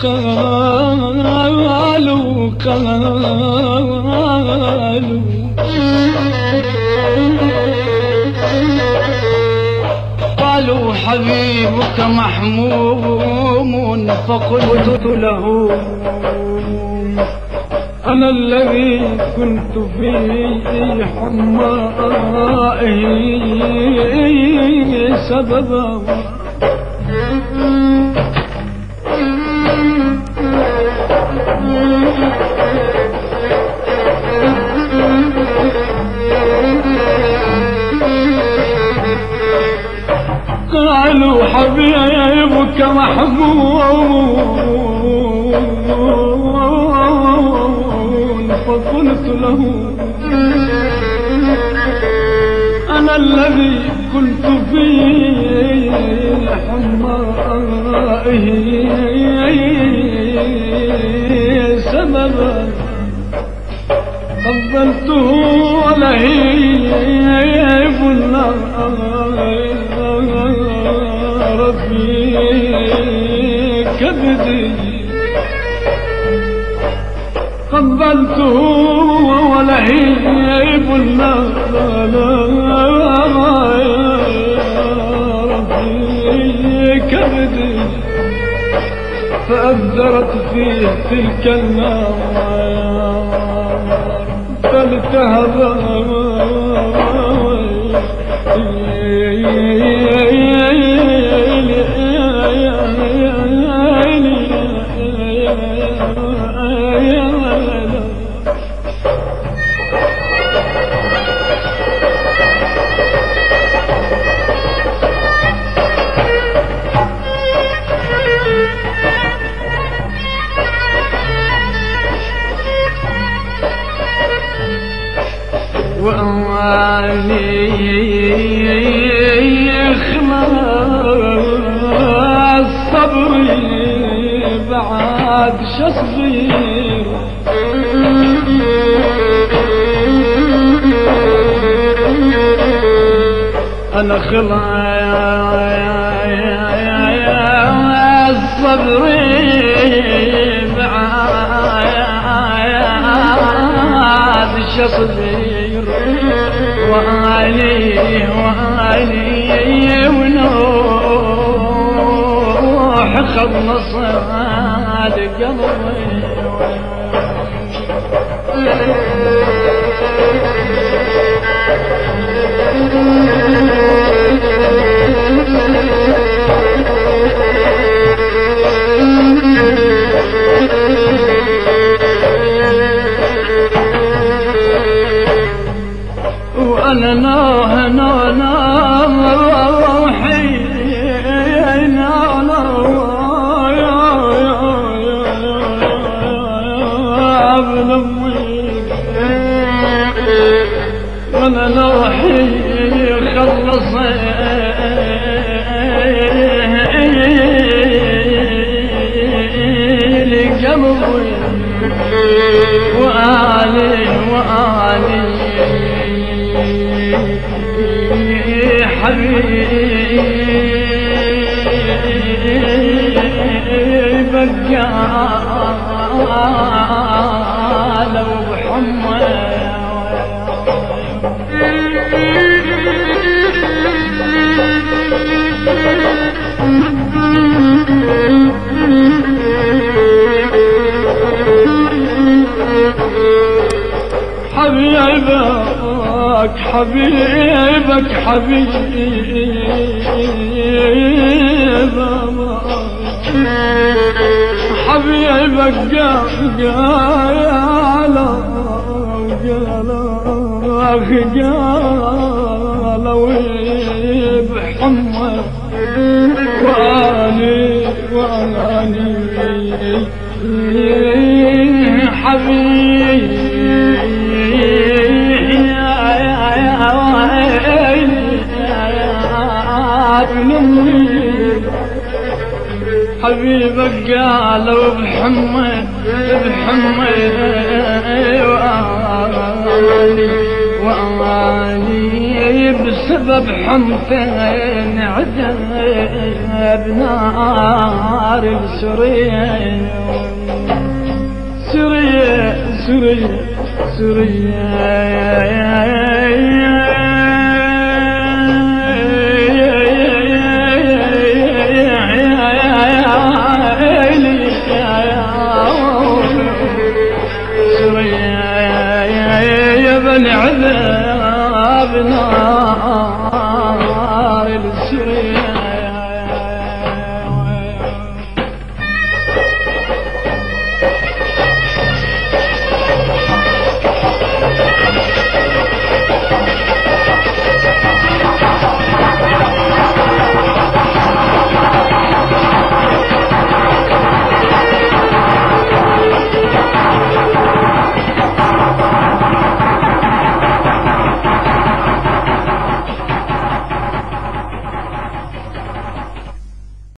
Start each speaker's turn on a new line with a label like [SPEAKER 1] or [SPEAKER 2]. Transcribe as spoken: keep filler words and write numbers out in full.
[SPEAKER 1] قالوا قالوا قالوا حبيبك محموم فقلت له أنا الذي كنت في حمائه سببا قالوا حبيبك محمود فقلت له أنا الذي كنت في حمائه سببا قبلته ولهيب النار في كبدي قبلته ولهيب النار في كبدي فأبدرت فيه تلك النار فالتهب وأواني خلاص صبري بعد شصبير أنا خلاص صبري بعد شصبير وعلي وعلي ونوح خلص على قلبي وأنا نوح نوح نوحي نوح ابن أمي وأنا نوحي خلص لي قلبي وآلي وآلي حبيبك قالوا بحمى حبيبك حبيبك حبيبك حبيبك قالوا قالوا بحمى واني واني حبيبي حبيبك قالوا بحمى بحمى وآلي وأني بسبب حمتين عذاب نار السرية سرية سرية سرية العذاب نار السرير